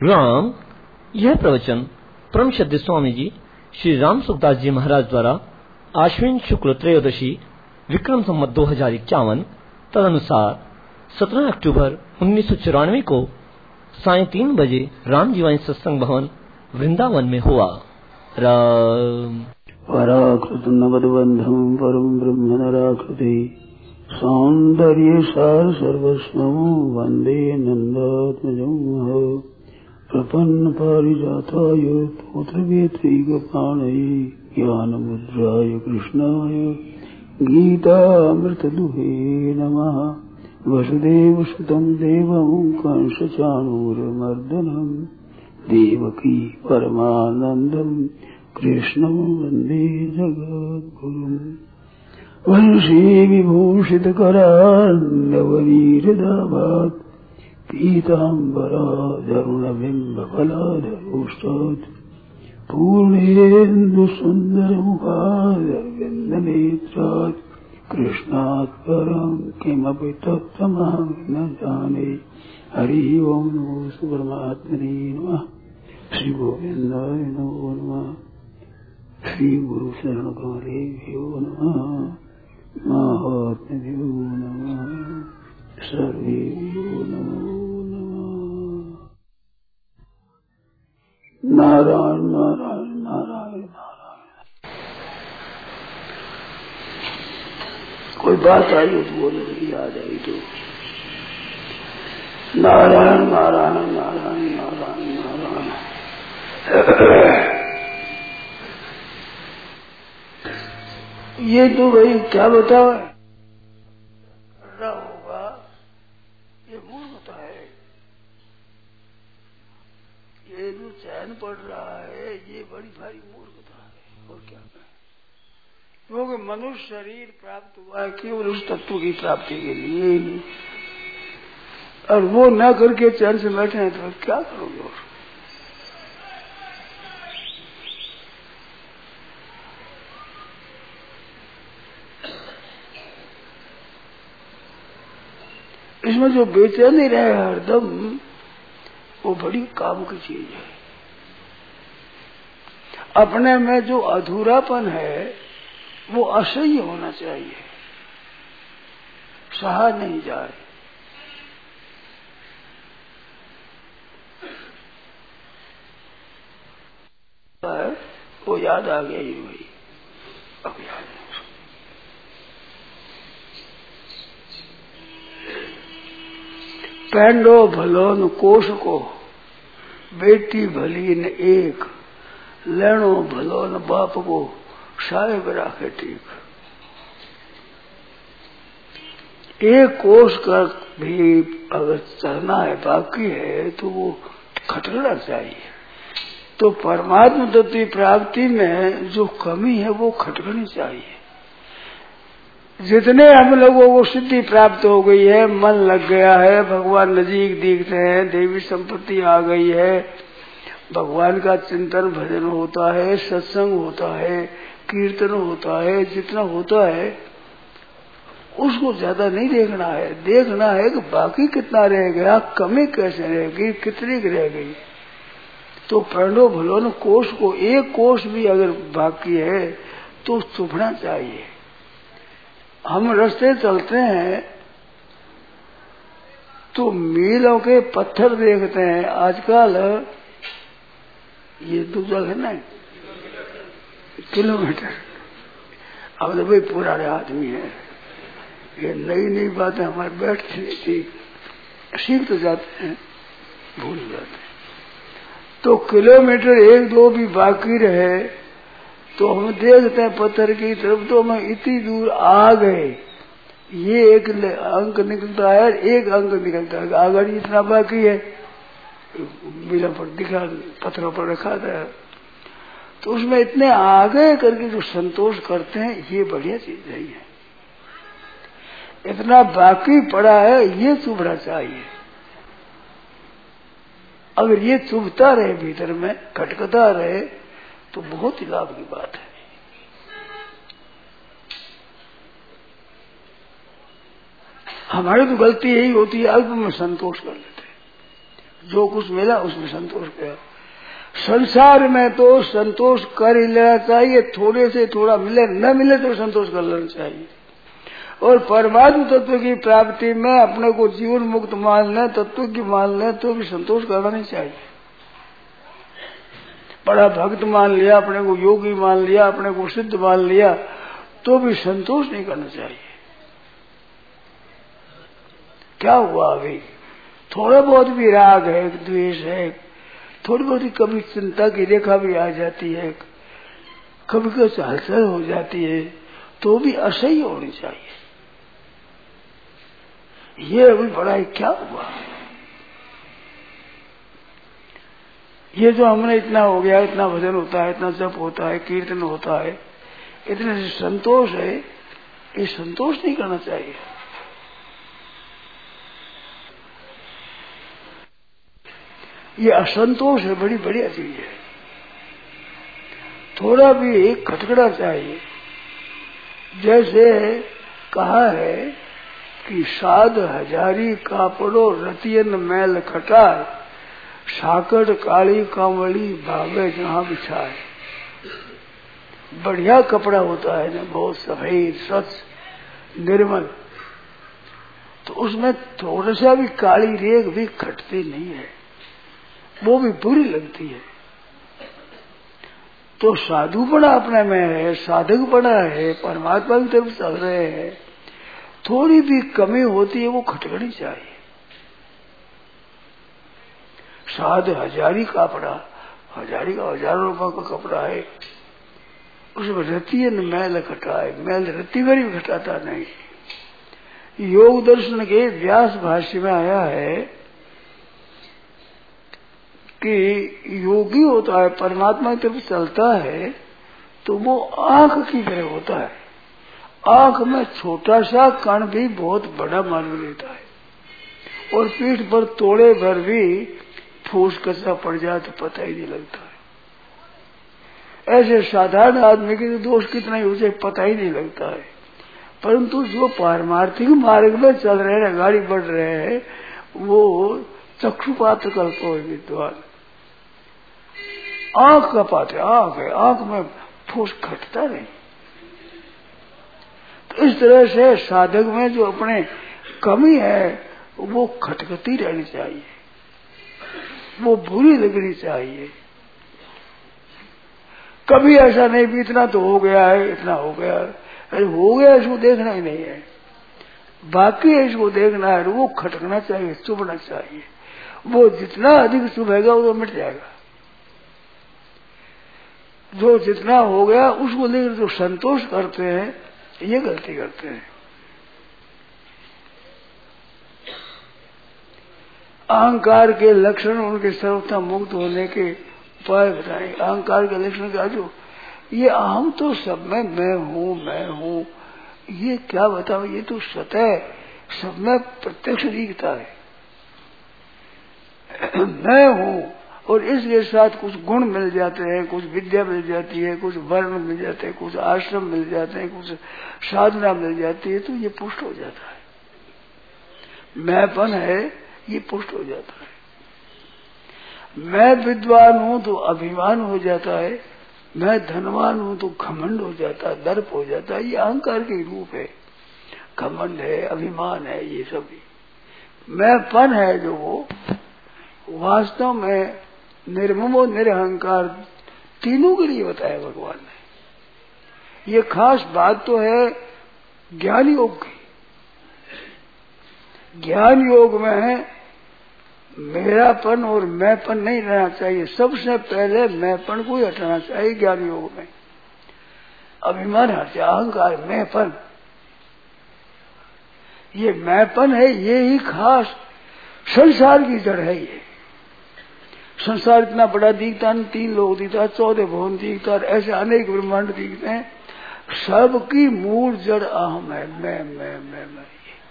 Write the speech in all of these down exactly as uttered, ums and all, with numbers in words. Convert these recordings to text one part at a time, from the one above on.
राम। यह प्रवचन परम श्रद्धेय स्वामी जी श्री राम सुखदास जी महाराज द्वारा आश्विन शुक्ल त्रयोदशी विक्रम संवत दो हजार इक्यावन तदनुसार सत्रह अक्टूबर उन्नीस सौ चौरानवे को साय तीन बजे राम जीवानी सत्संग भवन वृंदावन में हुआ। राम। पराकृत नवदबंधम परम ब्रह्म नराकृति सौंदर्य सार सर्वस्वं वंदे नंदात्मजं प्रपन्न पारिजाताय तोत्रवेत्रैकपाणये ज्ञानमुद्राय कृष्णाय गीतामृतदुहे नमः। वसुदेवसुतं देवं कंसचाणूरमर्दनं देवकी परमानन्दं कृष्णं वन्दे जगद्गुरुम्। वंशी विभूषितकरान्नवनीरदाभात् पीताम्बराधरुणबिम्बफलाधरोष्टात् पूर्णेन्दुसुन्दरमुखादरविन्दनेत्रात् कृष्णात् परं किमपि तत्त्वमहं न जाने। हरि ओं नमो परमात्मने नमः। श्री गोविन्दाय नमो नमः। श्री गुरु शरण कमलेभ्यो नमः। महात्म्यो नमः। सर्वेभ्यो नमो नमः। नारायण नारायण नारायण नारायण। कोई बात आई हो तो बोलो, नहीं याद आई तो नारायण नारायण नारायण नारायण नारायण। ये तो भाई क्या बताओ करना होगा, ये मूर्खता है। ये जो चैन पड़ रहा है ये बड़ी भारी मूर्खता है। और क्या करें, क्योंकि मनुष्य शरीर प्राप्त हुआ है केवल उस तत्व की प्राप्ति के लिए, और वो न करके चैन से बैठे हैं तो क्या करोगे। और इसमें जो बेचैनी रहे हरदम, वो बड़ी काम की चीज है। अपने में जो अधूरापन है वो असह्य होना चाहिए, सहा नहीं जाए। वो याद आ गया ये भाई, अब याद नहीं। पैंडो भलो न कोश को बेटी भली न एक, लेनो भलो न बाप को साहेब राखे ठीक। एक कोश का भी अगर चलना है बाकी है तो वो खटकना चाहिए। तो परमात्मा तत्व की प्राप्ति में जो कमी है वो खटकनी चाहिए। जितने हम लोगों को सिद्धि प्राप्त हो गई है, मन लग गया है, भगवान नजीक दिखते हैं, देवी संपत्ति आ गई है, भगवान का चिंतन भजन होता है, सत्संग होता है, कीर्तन होता है, जितना होता है उसको ज्यादा नहीं देखना है। देखना है कि बाकी कितना रह गया, कमी कैसे रह गई, कितनी रह गई। तो पैंडो भलो न कोष को, एक कोष भी अगर बाकी है तो चुभना चाहिए। हम रास्ते चलते हैं तो मीलों के पत्थर देखते हैं। आजकल ये दूसरा है ना किलोमीटर। अब तो भाई पुराने आदमी है, ये नई नई बातें हमारे बैठती नहीं थी, सीख तो जाते हैं, भूल जाते हैं। तो किलोमीटर एक दो भी बाकी रहे तो हम देखते हैं पत्थर की तरफ, तो हम इतनी दूर आ गए। ये एक अंक निकलता है, एक अंक निकलता है, आगे इतना बाकी है, मिला पर दिखा, पत्थरों पर रखा था। तो उसमें इतने आगे करके जो संतोष करते हैं, ये बढ़िया चीज है। ये इतना बाकी पड़ा है, ये चुभना चाहिए। अगर ये चुभता रहे, भीतर में खटकता रहे, तो बहुत ही लाभ की बात है। हमारी तो गलती यही होती है, अल्प में संतोष कर लेते हैं। जो कुछ मिला उसमें संतोष किया। संसार में तो संतोष कर ही लेना चाहिए, थोड़े से थोड़ा मिले न मिले तो संतोष कर लेना चाहिए। और परमात्म तत्व की प्राप्ति में अपने को जीवन मुक्त मान लें, तत्व की मान लें तो भी संतोष करना नहीं चाहिए। बड़ा भक्त मान लिया, अपने को योगी मान लिया, अपने को सिद्ध मान लिया तो भी संतोष नहीं करना चाहिए। क्या हुआ अभी? थोड़ा बहुत भी राग है, द्वेष है, थोड़ी बहुत ही कभी चिंता की रेखा भी आ जाती है, कभी कुछ हलचल हो जाती है तो भी असह्य होनी चाहिए। ये अभी बड़ा ही क्या हुआ? ये जो हमने इतना हो गया, इतना भजन होता है, इतना जप होता है, कीर्तन होता है, इतने से संतोष है, ये संतोष नहीं करना चाहिए। ये असंतोष है, बड़ी बढ़िया चीज है। थोड़ा भी खटखड़ा चाहिए। जैसे कहा है कि साध हजारी कापड़ो रतियन मैल खटाए, साकड़ काली कांवड़ी भावे जहां बिछाए। बढ़िया कपड़ा होता है ना, बहुत सफेद स्वच्छ निर्मल, तो उसमें थोड़ा सा भी काली रेख भी खटती नहीं है, वो भी बुरी लगती है। तो साधुपना अपने में है, साधक बना है, परमात्मा की तरफ चल रहे हैं, थोड़ी भी कमी होती है वो खटखड़ी चाहिए। साध हजारी कपड़ा, हजारी का हजारों रुपए का कपड़ा है, उसमें रतियन मैल खटाए, मैल रत्ती भरी भी खटाता नहीं। योग दर्शन के व्यास भाष्य में आया है कि योगी होता है, परमात्मा की तरफ चलता है तो वो आंख की तरह होता है। आंख में छोटा सा कण भी बहुत बड़ा मालूम लेता है, और पीठ पर तोड़े भर भी फूस कसा पड़ जाए तो पता ही नहीं लगता है। ऐसे साधारण आदमी के दोष कितना ही हो जाए पता ही नहीं लगता है। परंतु जो पारमार्थिक मार्ग में चल रहे हैं, गाड़ी बढ़ रहे हैं, वो चक्षुपात कल्पो विद्वान, आंख का पाते आंख है, आंख में फूस खटता नहीं। तो इस तरह से साधक में जो अपने कमी है वो खटखटी रहनी चाहिए, वो बुरी लगनी चाहिए। कभी ऐसा नहीं भी इतना तो हो गया है, इतना हो गया, अरे हो गया इसको देखना ही नहीं है, बाकी है इसको देखना है, वो खटकना चाहिए, चुभना चाहिए। वो जितना अधिक चुभेगा वो तो मिट जाएगा। जो जितना हो गया उसको लेकर जो संतोष करते हैं ये गलती करते हैं। अहंकार के लक्षण, उनके सर्वथा मुक्त होने के उपाय बताएं। अहंकार के लक्षण का जो ये अहम तो सब में मैं हूँ मैं हूँ, ये क्या बताओ, ये तो सतह सब में प्रत्यक्ष दिखता है। मैं हूँ, और इसके साथ कुछ गुण मिल जाते हैं, कुछ विद्या मिल जाती है, कुछ वर्ण मिल जाते हैं, कुछ आश्रम मिल जाते हैं, कुछ साधना मिल जाती है, तो ये पुष्ट हो जाता है। मैंपन है ये पुष्ट हो जाता है। मैं विद्वान हूं तो अभिमान हो जाता है, मैं धनवान हूं तो घमंड हो जाता है, दर्प हो जाता है। ये अहंकार के रूप है, घमंड है, अभिमान है, ये सभी मैंपन है। जो वो वास्तव में निर्मम और निरहंकार तीनों के लिए बताया भगवान ने। ये खास बात तो है ज्ञान योग की। ज्ञान योग में मेरापन और मैंपन नहीं रहना चाहिए, सबसे पहले मैंपन को ही हटाना चाहिए। ज्ञान योग में अभिमान हटे, अहंकार, मैंपन, ये मैंपन है, ये ही खास संसार की जड़ है। ये संसार इतना बड़ा दिखता है, तीन लोग दिखता है, चौदह भवन दिखता है, ऐसे अनेक ब्रह्मांड दिखते हैं, सबकी मूल जड़ अहम है, मैं मैं मैं मैं।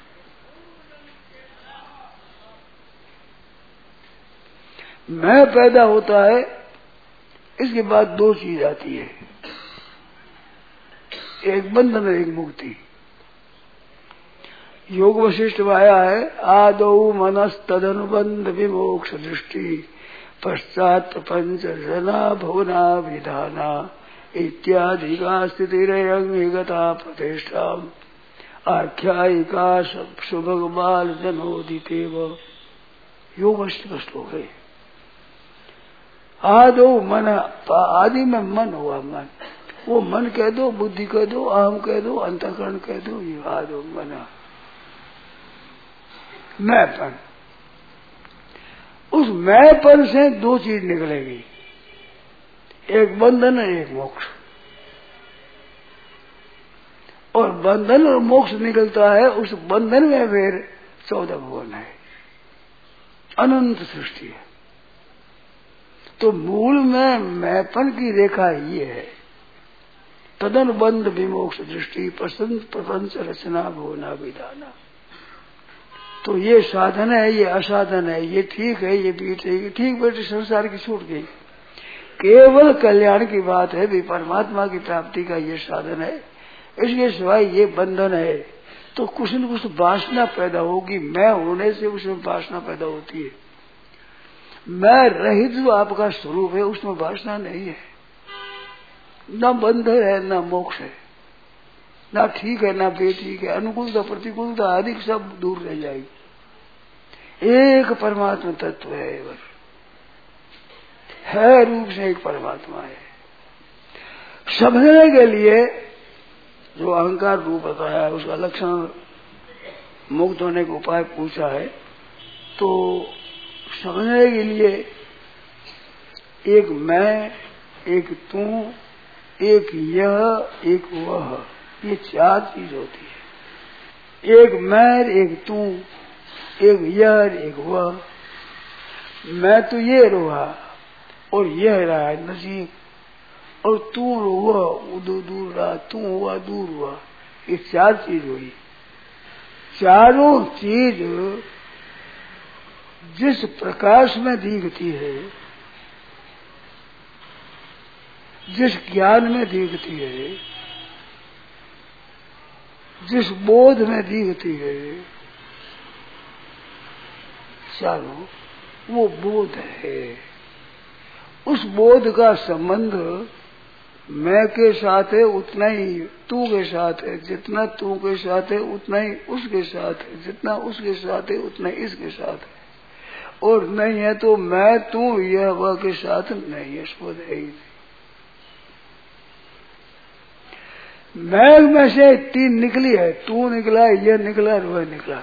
मैं पैदा होता है, इसके बाद दो चीज आती है, एक बंधन और एक मुक्ति। योग वशिष्ठ में आया है, आदौ मनस तदनुबंध विमोक्ष दृष्टि पश्चात प्रपंच जना भुवना विधाना इत्यादि का स्थितिरंगता प्रतिष्ठा आख्यायिका सुभग बाल जनोदितेव। योग वशिष्ठ का श्लोक है। आदो मन, आदि में मन हुआ, मन वो मन कह दो, बुद्धि कह दो, अहम कह दो, अंतःकरण कह दो, ये आदो मन मैंपन। उस मैंपन से दो चीज निकलेगी, एक बंधन है एक मोक्ष। और बंधन और मोक्ष निकलता है, उस बंधन में फिर चौदह भुवन है, अनंत सृष्टि है। तो मूल में मैंपन की रेखा ये है, तदन बंध विमोक्ष दृष्टि पसंद प्रपंच रचना भुवना विधाना। तो ये साधन है, ये असाधन है, ये ठीक है, ये बीट है, ये ठीक बेटे संसार की छूट गई। केवल कल्याण की बात है भी, परमात्मा की प्राप्ति का ये साधन है, इसके सिवाय ये बंधन है। तो कुछ न कुछ वासना पैदा होगी, मैं होने से उसमें वासना पैदा होती है। मैं रहित जो आपका स्वरूप है उसमें वासना नहीं है, न बंधन है न मोक्ष है, ना ठीक है ना बेठीक है, अनुकूलता प्रतिकूलता आदि सब दूर रह जाएगी। एक परमात्मा तत्व है, बस है रूप से एक परमात्मा है। समझने के लिए जो अहंकार रूप बताया है उसका लक्षण मुक्त होने का उपाय पूछा है। तो समझने के लिए एक मैं, एक तू, एक यह, एक वह, ये चार चीज होती है। एक मैं, एक तू, एक यह, एक वह। मैं तो ये रहा और यह रहा है नजीक, और तू हुआ उदू दूर रहा, तू हुआ दूर हुआ, ये चार चीज हुई। चारों चीज जिस प्रकाश में दिखती है, जिस ज्ञान में दिखती है, जिस बोध में दिखती है, चारों वो बोध है। उस बोध का संबंध मैं के साथ है उतना ही तू के साथ है, जितना तू के साथ है उतना ही उसके साथ है, जितना उसके साथ है उतना ही इसके साथ है। और नहीं है तो मैं तू यह वह के साथ नहीं है, बोध है ही नहीं। मैं में से तीन निकली है, तू निकला, यह निकला, वह निकला।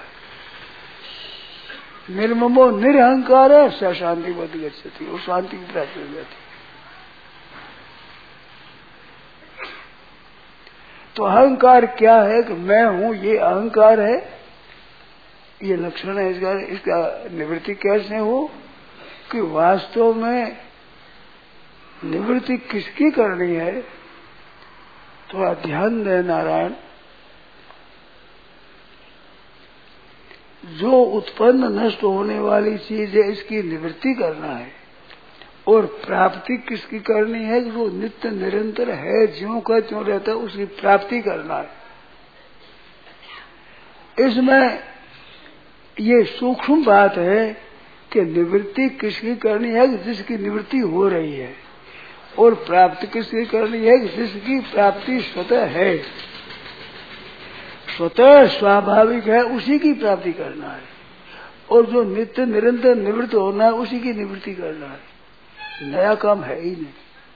निर्ममो निरहंकार है, स शांति बद गच्छति, वो शांति की प्राप्ति हो जाती। तो अहंकार क्या है कि मैं हूं, ये अहंकार है, ये लक्षण है इसका। इसका निवृत्ति कैसे हो कि वास्तव में निवृत्ति किसकी करनी है? थोड़ा ध्यान दे नारायण। जो उत्पन्न नष्ट होने वाली चीज है इसकी निवृत्ति करना है, और प्राप्ति किसकी करनी है? जो नित्य निरंतर है, ज्यों का त्यों रहता है, उसकी प्राप्ति करना है। इसमें ये सूक्ष्म बात है कि निवृत्ति किसकी करनी है? जिसकी निवृत्ति हो रही है, और प्राप्ति किसकी करनी है? जिसकी प्राप्ति स्वतः है, स्वतः स्वाभाविक है, उसी की प्राप्ति करना है। और जो नित्य निरंतर निवृत्त होना है उसी की निवृत्ति करना है, नया काम है ही नहीं।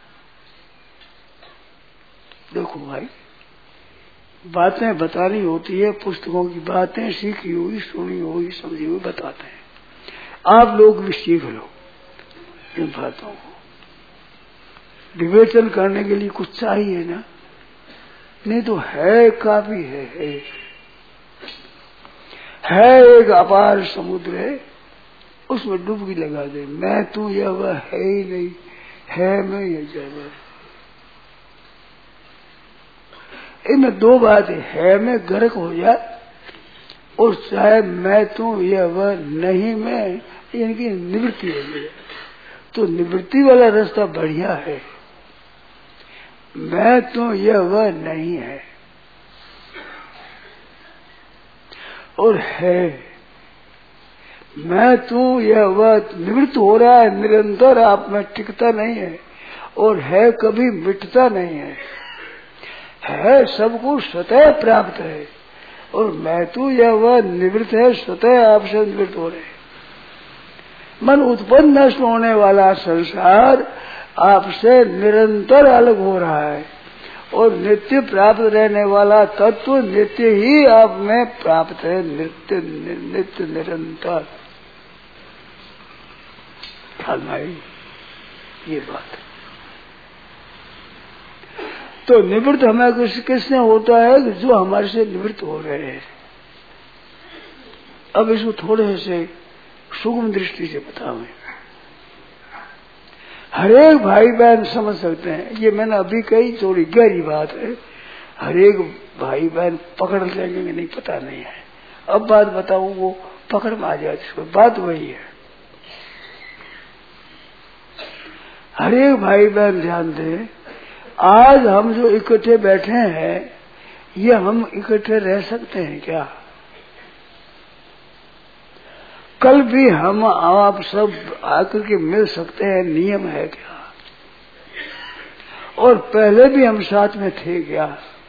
देखो भाई, बातें बतानी होती है, पुस्तकों की बातें सीखी हुई, सुनी हुई, समझी हुई बताते हैं। आप लोग भी सीख लो इन बातों को। विवेचन करने के लिए कुछ चाहिए ना, नहीं तो है काफी है, है है एक अपार समुद्र है, उसमें डुबकी लगा दे। मैं तू यह वह है ही नहीं, है मैं यह जगह। इनमें दो बातें, है में गर्क हो जाए, और चाहे मैं तू यह वह नहीं मैं, इनकी निवृत्ति हो जाए। तो निवृत्ति वाला रास्ता बढ़िया है, मैं तो यह वह नहीं है। और है। मैं तू यह वह निवृत्त हो रहा है, निरंतर आप में टिकता नहीं है, और है कभी मिटता नहीं है। है सबको स्वतः प्राप्त है, और मैं तू यह वह निवृत्त है, स्वतः आपसे निवृत्त हो रहे। मन उत्पन्न नष्ट होने वाला संसार आपसे निरंतर अलग हो रहा है, और नित्य प्राप्त रहने वाला तत्व नित्य ही आप में प्राप्त है, नित्य नित्य निरंतर। ख्याल में आई ये बात। तो निवृत्त हमें किस किसने होता है? जो हमारे से निवृत्त हो रहे हैं। अब इसको थोड़े से सूक्ष्म दृष्टि से बताओ। हरेक भाई बहन समझ सकते हैं, ये मैंने अभी कही, थोड़ी गहरी बात है। हरेक भाई बहन पकड़ लेंगे नहीं, पता नहीं है। अब बात बताऊं, वो पकड़ में आ जाती है। बात वही है। हरेक भाई बहन ध्यान दें, आज हम जो इकट्ठे बैठे हैं, ये हम इकट्ठे रह सकते हैं क्या? कल भी हम आप सब आकर के मिल सकते हैं, नियम है क्या? और पहले भी हम साथ में थे क्या?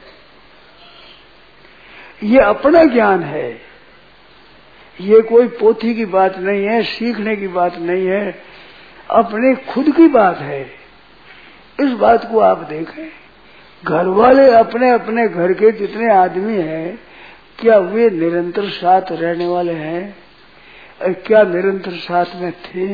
ये अपना ज्ञान है, ये कोई पोथी की बात नहीं है, सीखने की बात नहीं है, अपने खुद की बात है। इस बात को आप देखें, घर वाले अपने अपने घर के जितने आदमी हैं, क्या वे निरंतर साथ रहने वाले हैं? क्या निरंतर साथ में थे?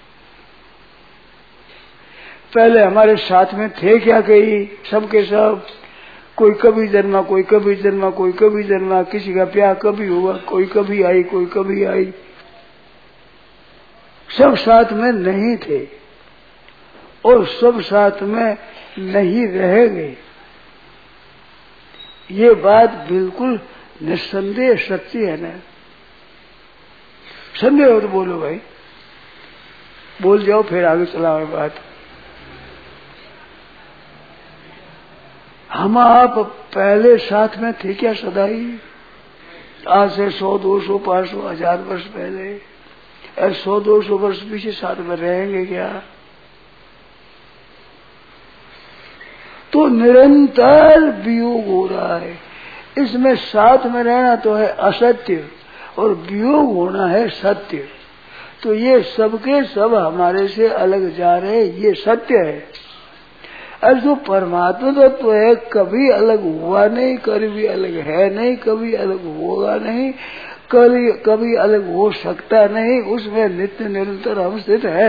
पहले हमारे साथ में थे क्या? कहीं सबके सब, कोई कभी जन्मा, कोई कभी जन्मा, कोई कभी जन्मा, किसी का प्यार कभी हुआ, कोई कभी आई, कोई कभी आई, सब साथ में नहीं थे, और सब साथ में नहीं रहेंगे। ये बात बिल्कुल निस्संदेह सच्ची है ना? संदेह हो तो बोलो भाई, बोल जाओ, फिर आगे चलाओ बात। हम आप पहले साथ में थे क्या सदा ही? आज से सौ दो सौ पांच सौ हजार वर्ष पहले, सौ दो सौ वर्ष पीछे साथ में रहेंगे क्या? तो निरंतर वियोग हो रहा है। इसमें साथ में रहना तो है असत्य, और वियोग होना है सत्य। तो ये सबके सब हमारे से अलग जा रहे, ये सत्य है। और जो परमात्मा तत्व तो है, कभी अलग हुआ नहीं, कभी अलग है नहीं, कभी अलग होगा नहीं, कभी कभी अलग हो सकता नहीं, उसमें नित्य निरंतर हम स्थित है।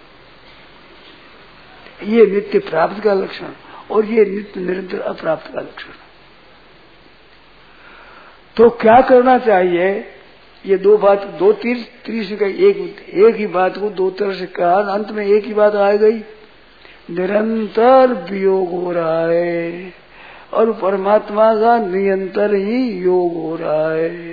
ये नित्य प्राप्त का लक्षण, और ये नित्य निरंतर अप्राप्त का लक्षण। तो क्या करना चाहिए? ये दो बात, दो तीर तीसरी का एक एक ही बात को दो तरह से कहा, अंत में एक ही बात आ गई। निरंतर वियोग हो रहा है, और परमात्मा का निरंतर ही योग हो रहा है।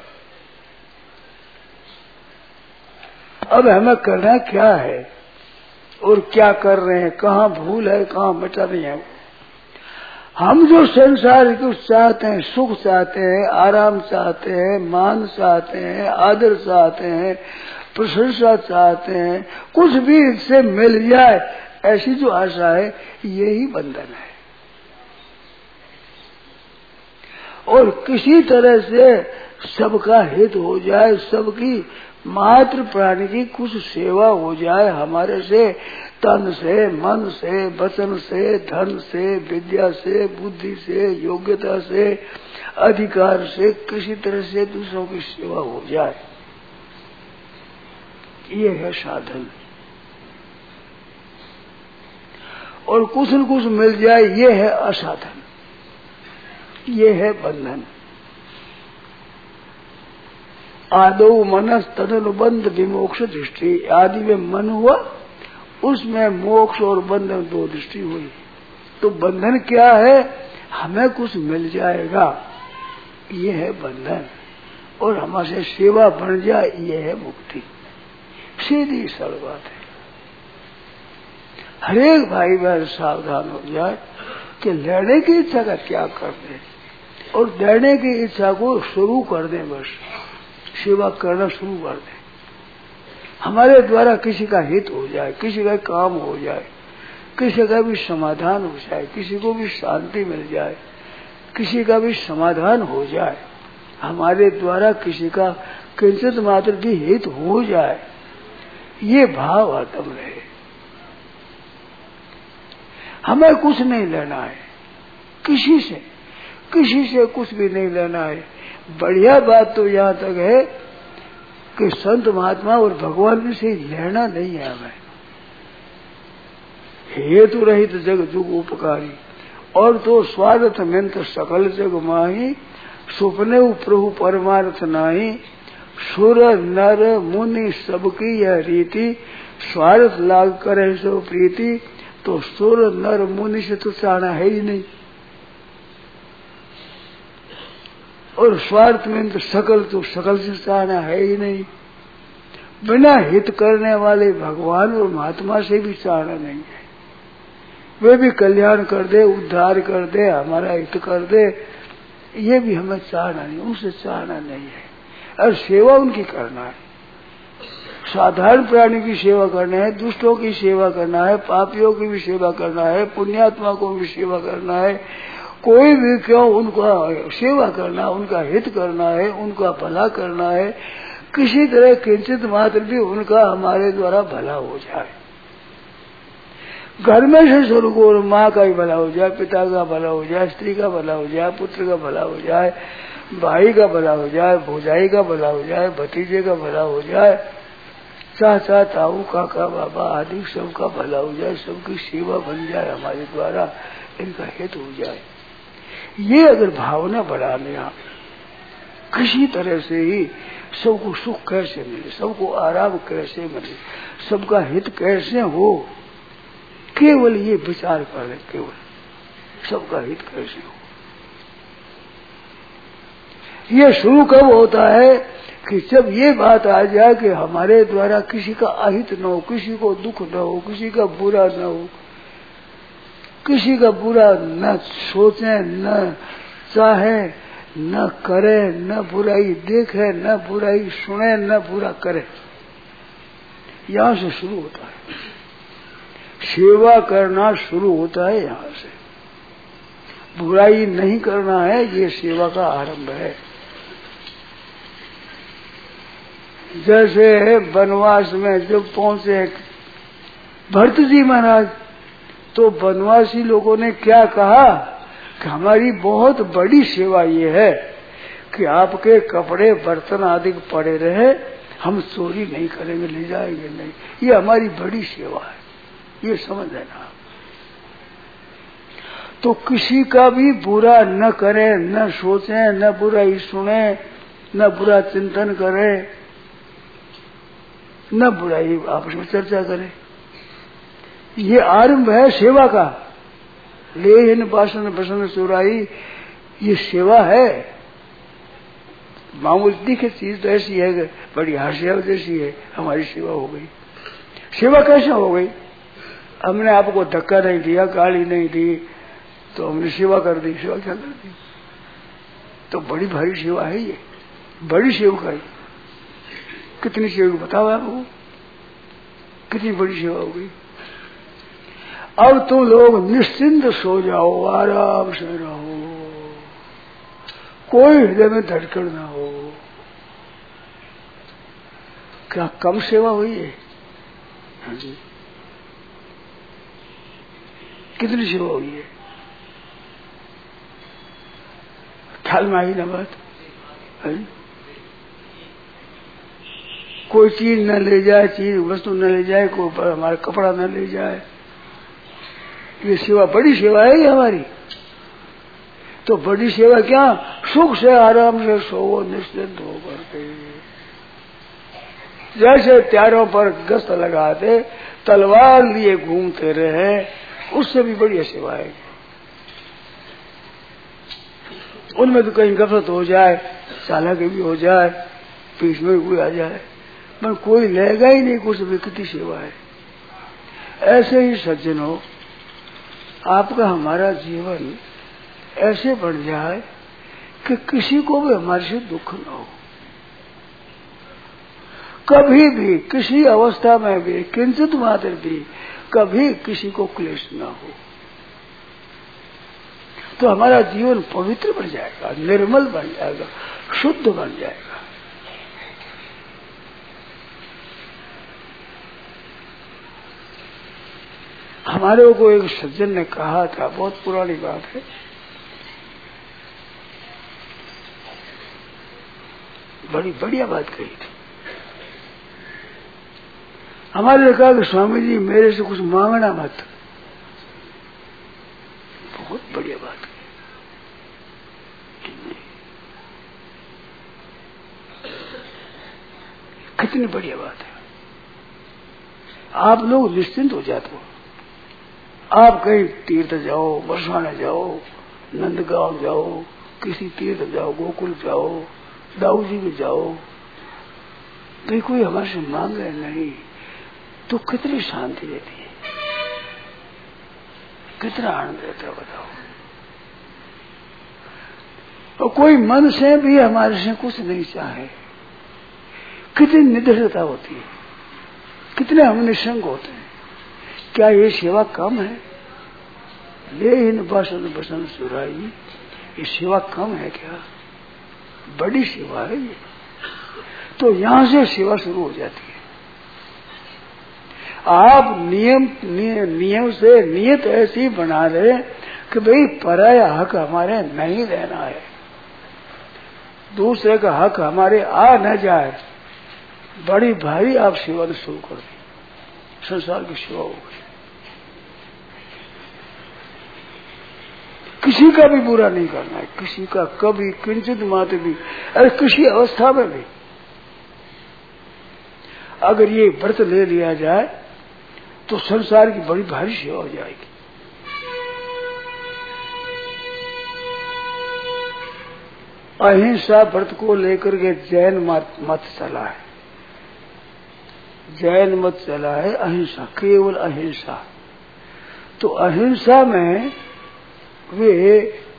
अब हमें करना क्या है, और क्या कर रहे हैं, कहाँ भूल है, कहाँ बचा नहीं है। हम जो संसार कुछ चाहते हैं, सुख चाहते हैं, आराम चाहते हैं, मान चाहते हैं, आदर चाहते हैं, प्रशंसा चाहते हैं, कुछ भी इससे मिल जाए, ऐसी जो आशा है, यही बंधन है। और किसी तरह से सबका हित हो जाए, सबकी मात्र प्राणी की कुछ सेवा हो जाए, हमारे से तन से, मन से, वचन से, धन से, विद्या से, बुद्धि से, योग्यता से, अधिकार से, किसी तरह से दूसरों की सेवा हो जाए, ये है साधन। और कुछ न कुछ मिल जाए, ये है असाधन, ये है बंधन। आदो मनस तदनुबंध विमोक्ष दृष्टि, आदि में मन हुआ, उसमें मोक्ष और बंधन दो दृष्टि हुई। तो बंधन क्या है? हमें कुछ मिल जाएगा, ये है बंधन, और हमारे सेवा बन जाए, ये है मुक्ति। सीधी सरल बात है। हरेक भाई बहन सावधान हो जाए कि लड़ने की इच्छा का त्याग कर दे। और देने की इच्छा को शुरू कर दें, बस सेवा करना शुरू कर दें। हमारे द्वारा किसी का हित हो जाए, किसी का काम हो जाए, किसी का भी समाधान हो जाए, किसी को भी शांति मिल जाए, किसी का भी समाधान हो जाए, हमारे द्वारा किसी का किंचित मात्र भी हित हो जाए, ये भाव आत्म रहे। हमें कुछ नहीं लेना है किसी से, किसी से कुछ भी नहीं लेना है। बढ़िया बात तो यहाँ तक है कि संत महात्मा और भगवान में से लेना नहीं है हमें। हेतु रहित जग जुग उपकारी, और तो स्वार्थ में तो सकल जग माही, सुपने प्रभु परमार्थ नाही, सुर नर मुनि सबकी यह रीति, स्वार्थ लाग करे सो प्रीति, तो सुर नर मुनि से तो चाहना है ही नहीं, और स्वार्थ में तो सकल तो सकल से चाहना है ही नहीं। बिना हित करने वाले भगवान और महात्मा से भी चाहना नहीं है। वे भी कल्याण कर दे, उद्धार कर दे, हमारा हित कर दे, ये भी हमें चाहना नहीं, उनसे चाहना नहीं है। और सेवा उनकी करना है, साधारण प्राणी की सेवा करना है, दुष्टों की सेवा करना है, पापियों की भी सेवा करना है, पुण्यात्मा को भी सेवा करना है। कोई भी क्यों उनका सेवा करना, उनका हित करना है, उनका भला करना है, किसी तरह किंचित मात्र भी उनका हमारे द्वारा भला हो जाए। घर में से शुरू को माँ का भी भला हो जाए, पिता का भला हो जाए, स्त्री का भला हो जाए, पुत्र का भला हो जाए, भाई का भला हो जाए, भौजाई का भला हो जाए, भतीजे का भला हो जाए, चाचा ताऊ काका बाबा आदि सबका भला हो जाए, सबकी सेवा बन जाए हमारे द्वारा, इनका हित हो जाए। ये अगर भावना बढ़ाने आप किसी तरह से ही सबको सुख कैसे मिले, सबको आराम कैसे मिले, सबका हित कैसे हो, केवल ये विचार कर ले, केवल सबका हित कैसे हो। ये शुरू कब होता है कि जब ये बात आ जाए कि हमारे द्वारा किसी का अहित न हो, किसी को दुख न हो, किसी का बुरा न हो, किसी का बुरा न सोचे, न चाहे, न करे, न बुराई देखे, न बुराई सुने, न बुरा करे। यहाँ से शुरू होता है सेवा करना, शुरू होता है यहाँ से। बुराई नहीं करना है, ये सेवा का आरंभ है। जैसे वनवास में जब पहुंचे भरत जी महाराज, तो वनवासी लोगों ने क्या कहा कि हमारी बहुत बड़ी सेवा ये है कि आपके कपड़े बर्तन आदि पड़े रहे, हम चोरी नहीं करेंगे, ले जाएंगे नहीं, ये हमारी बड़ी सेवा है, ये समझ लेना। तो किसी का भी बुरा न करे, न सोचे, न बुराई सुने, न बुरा चिंतन करे, न बुराई आपस में चर्चा करे। ये आरंभ है सेवा का। लेहिन बासन बसन चुराई, ये सेवा है। मामूली दिखे चीज तो ऐसी है, बड़ी हास्या जैसी है, हमारी सेवा हो गई। सेवा कैसे हो गई? हमने आपको धक्का नहीं दिया, गाली नहीं दी, तो हमने सेवा कर दी। सेवा क्या कर दी? तो बड़ी भारी सेवा है ये, बड़ी सेवा है। कितनी सेवा बताओ आपको, कितनी बड़ी सेवा हो गई। अब तुम लोग निश्चिंत सो जाओ, आराम से रहो, कोई हृदय में धड़कन ना हो। क्या कम सेवा हुई है? हाँ जी, कितनी सेवा हुई है? ख्याल में आई ना बात? कोई चीज न ले जाए, चीज वस्तु न ले जाए, कोई हमारा कपड़ा न ले जाए, ये सेवा बड़ी सेवा है ये हमारी। तो बड़ी सेवा क्या? सुख से आराम से सोओ, निश्चिंत होकर के। जैसे त्यारों पर गश्त लगाते, तलवार लिए घूमते रहे, उससे भी बड़ी सेवा है। उनमें तो कहीं गफलत हो जाए, चालाकी भी हो जाए, बीच में कोई आ जाए, पर कोई लेगा ही नहीं कुछ भी, कितनी सेवा है। ऐसे ही सज्जन हो, आपका हमारा जीवन ऐसे बढ़ जाए कि किसी को भी हमारे से दुख न हो, कभी भी किसी अवस्था में भी किंचित मात्र भी कभी किसी को क्लेश न हो, तो हमारा जीवन पवित्र बन जाएगा, निर्मल बन जाएगा, शुद्ध बन जाएगा। हमारे को एक सज्जन ने कहा था, बहुत पुरानी बात है, बड़ी बढ़िया बात कही थी। हमारे ने कहा कि स्वामी जी मेरे से कुछ मांगना मत। बहुत बढ़िया बात कही। कितनी बढ़िया बात है। आप लोग निश्चिंत हो जाते हो। आप कहीं तीर्थ जाओ, बरसाने जाओ, नंदगांव जाओ, किसी तीर्थ जाओ, गोकुल जाओ, दाऊ जी में जाओ, भाई कोई हमारे से मांगे नहीं तो कितनी शांति देती है, कितना आनंद रहता है बताओ। और कोई मन से भी हमारे से कुछ नहीं चाहे, कितनी निडरता होती है, कितने हम निसंग होते हैं। क्या ये सेवा कम है? ले इन बसन बसन सुराई, ये सेवा कम है क्या? बड़ी सेवा है ये। तो यहां से सेवा शुरू हो जाती है। आप नियम नियम, नियम से नियत ऐसी बना ले कि भाई पराया हक हमारे नहीं लेना है, दूसरे का हक हमारे आ न जाए। बड़ी भारी आप सेवा शुरू कर दी, संसार की सेवा हो गई। किसी का भी बुरा नहीं करना है, किसी का कभी किंचित मात्र भी, अरे किसी अवस्था में भी अगर ये व्रत ले लिया जाए तो संसार की बड़ी भारी सेवा हो जाएगी। अहिंसा व्रत को लेकर के जैन मत, मत चला है, जैन मत चला है अहिंसा, केवल अहिंसा। तो अहिंसा में वे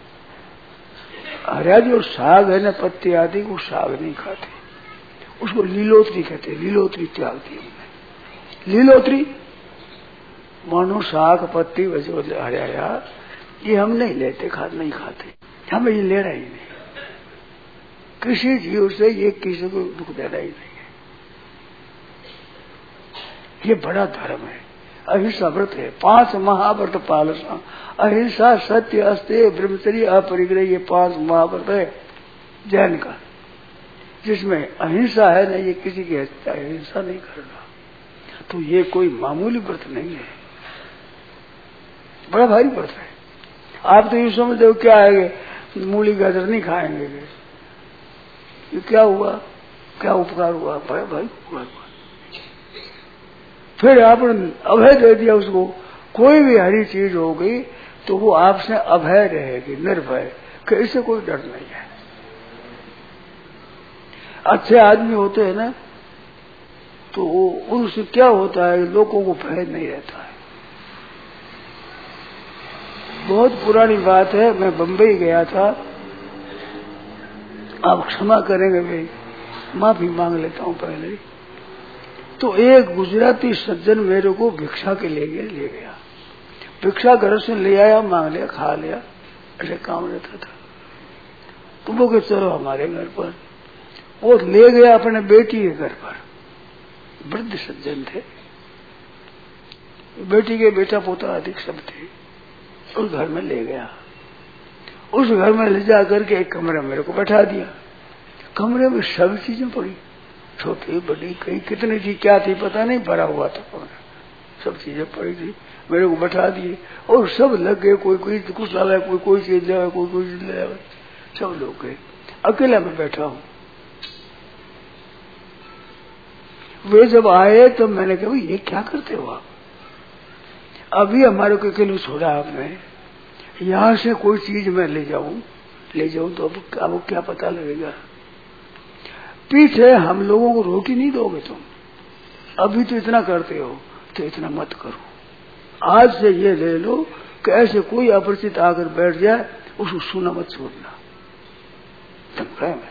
हरा जो साग है ना, पत्ते आदि, वो साग नहीं खाते, उसको लीलोत्री कहते, लीलोत्री त्याग दी उन्होंने। लीलोत्री मानो साग पत्ती वजो हरिया, ये हम नहीं लेते, खा नहीं खाते, हमें ये लेना ही नहीं। किसी जीव से ये किसी को दुख देना ही नहीं है। ये बड़ा धर्म है, अहिंसा व्रत है। पांच महाव्रत पालसा, अहिंसा, सत्य, अस्तेय, ब्रह्मचर्य, अपरिग्रह, ये पांच महाव्रत है जैन का, जिसमें अहिंसा है ना, ये किसी की अहिंसा नहीं करना। तो ये कोई मामूली व्रत नहीं है, बड़ा भारी व्रत है। आप तो ये समझते हो क्या है, मूली गाजर नहीं खाएंगे, ये क्या हुआ, क्या उपकार हुआ? बड़ा भाई उपकार हुआ। फिर आपने अभय दे दिया उसको, कोई भी हरी चीज हो गई तो वो आपसे अभय रहेगी, निर्भय, कि इससे कोई डर नहीं है। अच्छे आदमी होते हैं ना, तो उनसे क्या होता है, लोगों को भय नहीं रहता है। बहुत पुरानी बात है, मैं बंबई गया था, आप क्षमा करेंगे भाई, माफी मांग लेता हूं पहले। तो एक गुजराती सज्जन मेरे को भिक्षा के ले गया ले गया भिक्षा घर से ले आया, मांग लिया, खा लिया, ऐसे काम रहता था। तो वो के चलो हमारे घर पर, वो ले गया अपने बेटी के घर पर। वृद्ध सज्जन थे, बेटी के बेटा पोता अधिक सब थे। उस घर में ले गया, उस घर में ले जा करके एक कमरे में मेरे को बैठा दिया। कमरे में सब चीजें पड़ी, छोटी बड़ी, कहीं कितनी थी, क्या थी पता नहीं, भरा हुआ था कमरा, सब चीजें पड़ी थी। मेरे को बैठा दिए और सब लग गए, कोई कोई कुछ लाया, कोई कोई चीज लाया, कोई कोई चीज लाया, सब लोग गए। अकेला मैं बैठा हूं। वे जब आए तो मैंने कहा ये क्या करते हो आप? अभी हमारे को अकेले छोड़ा आपने, यहां से कोई चीज मैं ले जाऊं ले जाऊं तो अब आपको क्या पता लगेगा? पीछे हम लोगों को रोटी नहीं दोगे तुम, अभी तो इतना करते हो, तो इतना मत करो। आज से ये ले लो कि ऐसे कोई अपरिचित आकर बैठ जाए, उसको सुना मत छोड़ना। धमकाए मैं,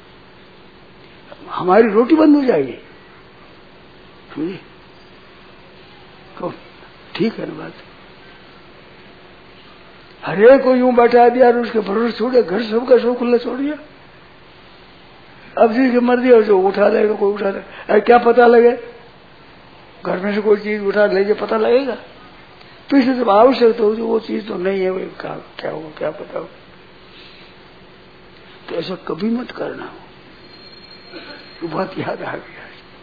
हमारी रोटी बंद हो जाएगी, समझे? तो ठीक है ना बात। हरे को यूं बैठा दिया और उसके भरोसे छोड़े, घर सबका सब खुला छोड़ दिया। अब जिसकी मर्जी हो जो उठा लेगा, कोई उठा लेगा, क्या पता लगे? घर में से कोई चीज उठा ले पता लगेगा? पीछे जब आवश्यक तो वो चीज तो नहीं है, वो क्या क्या होगा, क्या पता हो। तो ऐसा कभी मत करना हो, तो बात याद आ गया।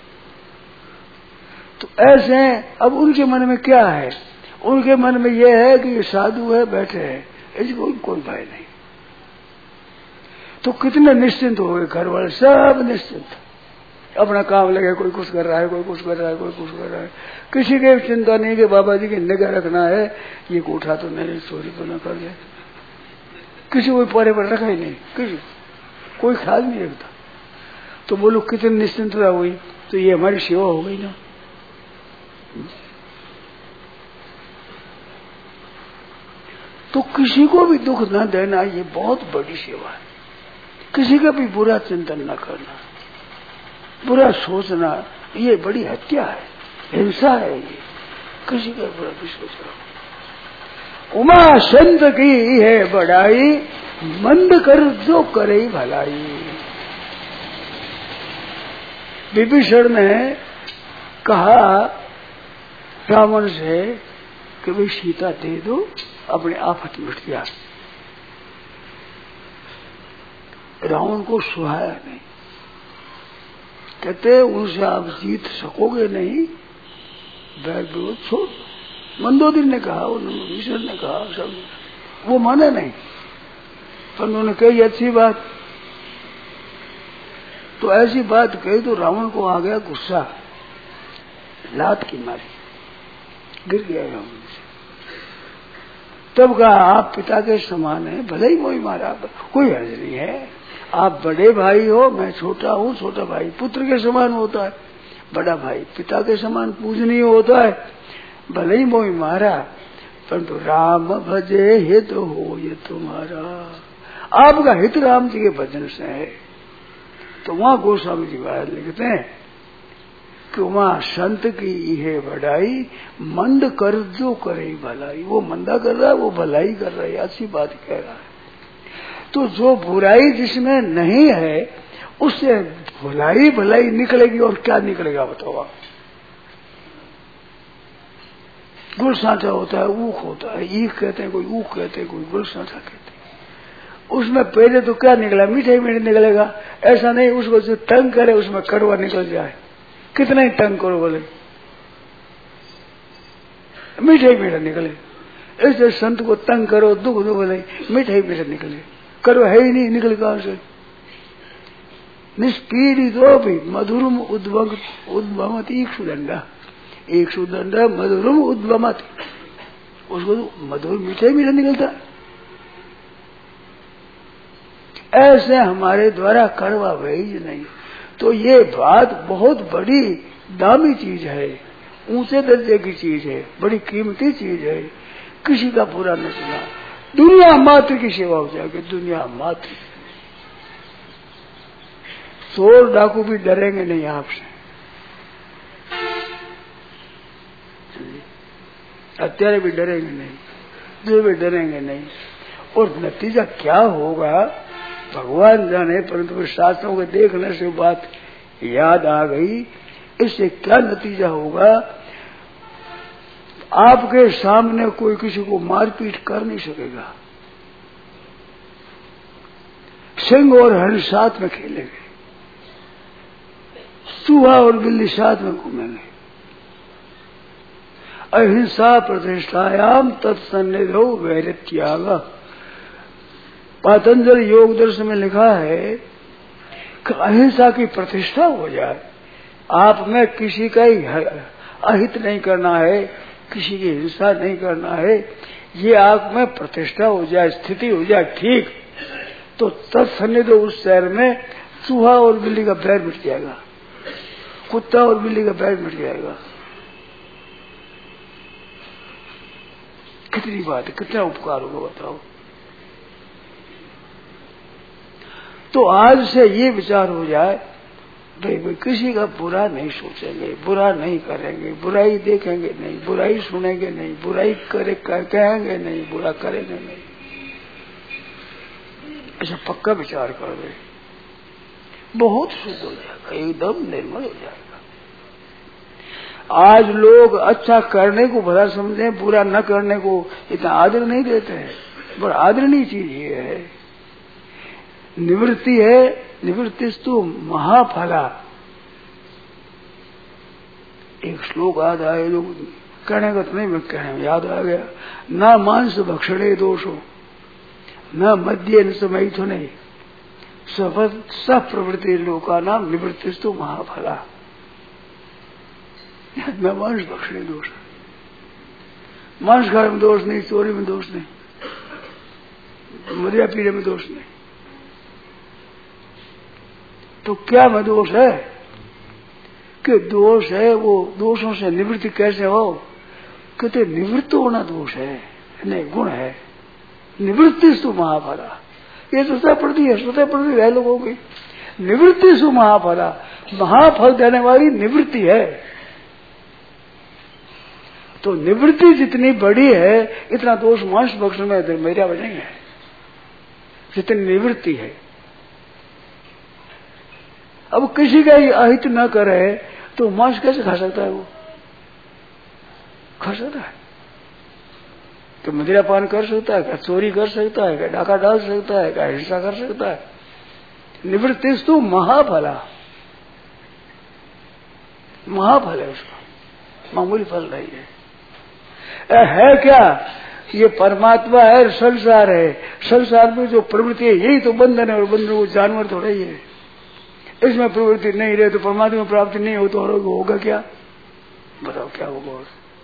तो ऐसे अब उनके मन में क्या है? उनके मन में यह है कि ये साधु है, बैठे हैं, ऐसी कोई कोई भय नहीं। तो कितने निश्चिंत हो गए घर वाले, सब निश्चिंत, अपना काम लगे, कोई कुछ कर रहा है, कोई कुछ कर रहा है, कोई कुछ कर रहा है, किसी की चिंता नहीं कि बाबा जी की निगाह रखना है, ये उठा तो नहीं, चोरी तो न कर ले, किसी को परे पर रखा ही नहीं, किसी कोई ख्याल नहीं रखता। तो बोलो कितनी निश्चिंतता हुई, तो ये हमारी सेवा हो गई ना। तो किसी को भी दुख न देना ये बहुत बड़ी सेवा है। किसी का भी बुरा चिंतन न करना, बुरा सोचना, ये बड़ी हत्या है, हिंसा है। ये किसी का बुरा भी सोचना। उमा संत की है बड़ाई, मंद कर जो करे भलाई। विभीषण ने कहा रावण से कि भाई सीता दे दो, अपने आफत मिट गया। रावण को सुहाया नहीं, कहते उनसे आप जीत सकोगे नहीं, बैर विरोध छोड़। मंदोदरी ने कहा, विभीषण ने कहा, सब वो माने नहीं, पर उन्होंने कही अच्छी बात। तो ऐसी बात कही तो रावण को आ गया गुस्सा, लात की मारी गिर गया रावण से। तब कहा आप पिता के समान है, भले ही मोही मारा, कोई हर्ज नहीं है, आप बड़े भाई हो, मैं छोटा हूँ, छोटा भाई पुत्र के समान होता है, बड़ा भाई पिता के समान पूजनीय होता है, भले ही मोही मारा, परंतु राम भजे हित हो ये तुम्हारा। आपका हित राम जी के भजन से है। तो वहां गोस्वामी जी बाहर लिखते हैं कि वहां संत की है बढ़ाई, मंद कर जो करे भलाई। वो मंदा कर रहा है, वो भलाई कर रहा है, अच्छी बात कह रहा है। तो जो बुराई जिसमें नहीं है उससे भलाई भलाई निकलेगी, और क्या निकलेगा बताओ आप? गुड़ सांचा होता है, ऊख होता है, ईख कहते हैं, कोई ऊख कहते हैं, कोई गुड़ सांचा कहते हैं। उसमें पहले तो क्या निकला? मीठा ही मीठा निकलेगा। ऐसा नहीं उसको जो तंग करे उसमें कड़वा निकल जाए। कितना ही तंग करो बोले, मीठा ही मीठा निकले। ऐसे संत को तंग करो, दुख दुख नहीं, मीठा ही मीठा निकले। कड़वा है ही नहीं, निकले कहां से? निष्पीड़ितो भी मधुरम उद्भव उद्भवती एक सुदंडा, एक सुदंडा मधुरम उद्भवती, उसको तो मधुर मीठा ही मीठा निकलता है। ऐसे हमारे द्वारा कड़वा वही नहीं। तो ये बात बहुत बड़ी दामी चीज है, ऊंचे दर्जे की चीज है, बड़ी कीमती चीज है। किसी का बुरा न सुना, दुनिया मात्र की सेवा हो जाएगी, दुनिया मात्र। चोर डाकू भी डरेंगे नहीं आपसे, हत्यारे भी डरेंगे नहीं, जो भी डरेंगे नहीं। और नतीजा क्या होगा भगवान जाने, परंतु शास्त्रों के देखने से बात याद आ गई। इससे क्या नतीजा होगा? आपके सामने कोई किसी को मारपीट कर नहीं सकेगा। सिंह और हरण साथ में खेलेंगे, चूहा और बिल्ली साथ में घूमेंगे। अहिंसा प्रतिष्ठायाम तत्सन्निधो वैरित्याग। पतंजल योग दर्शन में लिखा है कि अहिंसा की प्रतिष्ठा हो जाए। आप में किसी का ही अहित नहीं करना है, किसी की हिंसा नहीं करना है, ये आप में प्रतिष्ठा हो जाए, स्थिति हो जाए ठीक, तो तत्सन्निधो उस शहर में चूहा और बिल्ली का बैर मिट जाएगा, कुत्ता और बिल्ली का बैर मिट जाएगा। कितनी बात है, कितना उपकार होगा बताओ। तो आज से ये विचार हो जाए, भाई भाई किसी का बुरा नहीं सोचेंगे, बुरा नहीं करेंगे, बुराई देखेंगे नहीं, बुराई सुनेंगे नहीं, बुराई करे कहेंगे नहीं, बुरा करेंगे नहीं। ऐसा पक्का विचार कर दे, बहुत शुद्ध हो जाएगा, एकदम निर्मल हो जाएगा। आज लोग अच्छा करने को भला समझे, बुरा न करने को इतना आदर नहीं देते हैं। बड़ा आदरणीय चीज ये है, निवृत्ति है, निवृत्तिस्तु महाफला। एक श्लोक याद आए, लोग कहने का तो नहीं, मैं कहने में याद आ गया। न मांस भक्षणे दोषो न मद्य न समैथुने सब प्रवृत्ति लोका नाम निवृत्तिस्तु महाफला। न मांस भक्षणे दोष, मांस खाने में दोष नहीं, चोरी में दोष नहीं, मदिरा पीने में दोष नहीं। तो क्या में दोष है कि दोष है, वो दोषों से निवृत्ति कैसे हो? कहते निवृत्त होना दोष है नहीं, गुण है। निवृत्ति सु महाफला, ये तो स्वतः प्रति है, स्वतः प्रति है लोगों की। निवृत्ति सु महाफला, महाफल देने वाली निवृत्ति है। तो निवृत्ति जितनी बड़ी है, इतना दोष मांस भक्षण में मेरा नहीं है, जितनी निवृत्ति है। अब किसी का अहित न करे तो मांस कैसे खा सकता है? वो खा सकता है? तो मदिरा पान कर सकता है क्या? चोरी कर सकता है क्या? डाका डाल सकता है क्या? हिंसा कर सकता है? निवृत्तिस्तु महाफला, महाफल है उसका, मामूली फल नहीं है। है क्या? ये परमात्मा है, संसार है। संसार में जो प्रवृत्ति है यही तो बंधन है, और बंधन को जानवर थोड़ा ही है। इसमें प्रवृत्ति नहीं रहे तो परमात्मा में प्राप्ति नहीं हो, तो और होगा क्या? बताओ क्या होगा?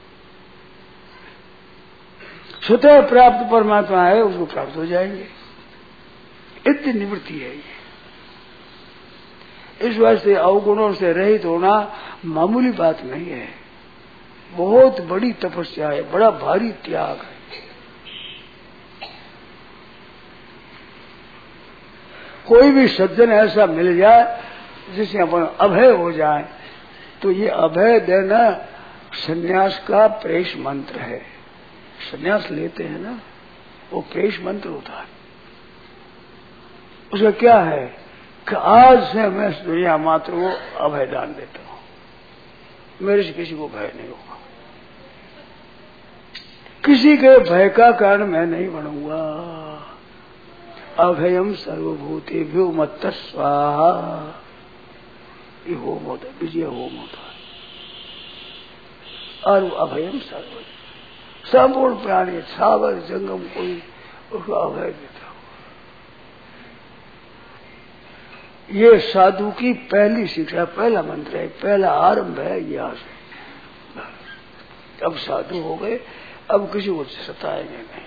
स्वतः प्राप्त परमात्मा है, उसको प्राप्त हो जाएंगे। इतनी निवृत्ति है ये। इस वास्ते अवगुणों से रहित होना मामूली बात नहीं है, बहुत बड़ी तपस्या है, बड़ा भारी त्याग है। कोई भी सज्जन ऐसा मिल जाए जिससे अपन अभय हो जाए, तो ये अभय देना सन्यास का प्रेष मंत्र है। सन्यास लेते हैं ना, वो प्रेष मंत्र होता है। उसका क्या है कि आज से मैं दुनिया मात्र को अभय दान देता हूं, मेरे से किसी को भय नहीं होगा, किसी के भय का कारण मैं नहीं बनूंगा। अभयम सर्वभूतेभ्यो मत्त स्वाहा, ये होम होता है, विजय होम होता है। और अभयम सर्व, संपूर्ण प्राणी सागर जंगम कोई उसको अभय देता हो। ये साधु की पहली शिक्षा, पहला मंत्र है, पहला आरंभ है यहाँ से। अब साधु हो गए, अब किसी को सताएंगे नहीं।